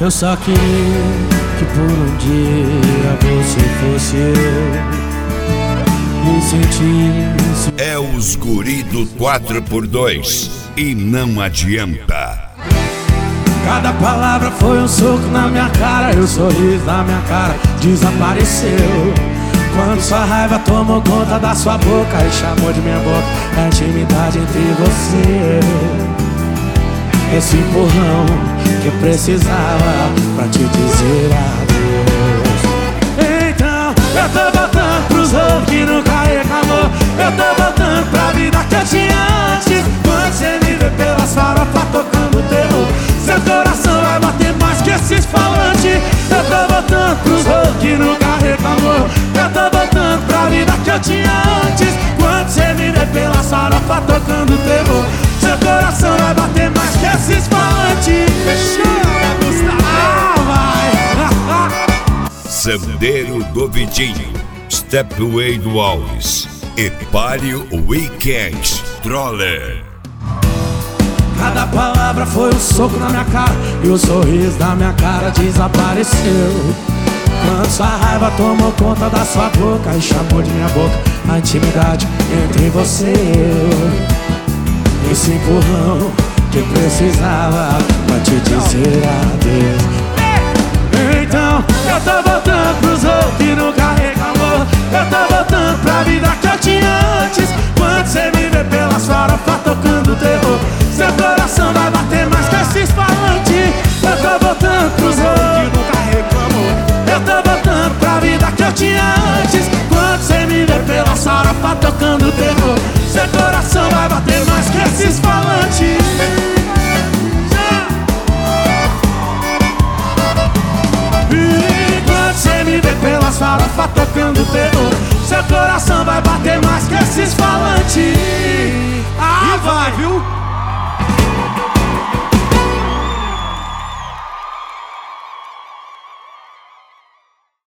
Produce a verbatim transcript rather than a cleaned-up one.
Eu só queria que por um dia você fosse eu e sentisse. É os guri do quatro por dois e não adianta. Cada palavra foi um soco na minha cara, e o sorriso na minha cara desapareceu. Quando sua raiva tomou conta da sua boca e chamou de minha boca a intimidade entre você e eu. Esse empurrão que eu precisava pra te dizer adeus. Então eu tô voltando pros outros que nunca reclamou. Eu tô voltando pra vida que eu tinha antes. Quando você me vê pelas farofas tocando terror, seu coração vai bater mais que esses falantes. Eu tô voltando pros outros que nunca reclamou. Eu tô voltando pra vida que eu tinha antes. Quando você me vê pelas farofas tocando terror, seu coração vai bater mais que esses falantes. Ah, vai. Sandeiro do Vidinho, Stepway do Alves e Palio Weekend Troller. Cada palavra foi um soco na minha cara, e o sorriso da minha cara desapareceu. Quando sua raiva tomou conta da sua boca e chamou de minha boca a intimidade entre você e eu. Esse empurrão que eu precisava pra te dizer adeus. Então eu tô voltando pros outros que nunca reclamou. Eu tô voltando pra vida que eu tinha antes. Quando você me vê pelas farofas tocando terror, seu coração vai bater mais que esses falantes. Eu tô voltando pros outros que nunca reclamou. Eu tô voltando pra vida que eu tinha antes. Quando você me vê pelas farofas tocando terror, seu coração vai bater mais que esses falantes. E quando você me vê pelas farofas tocando terror, seu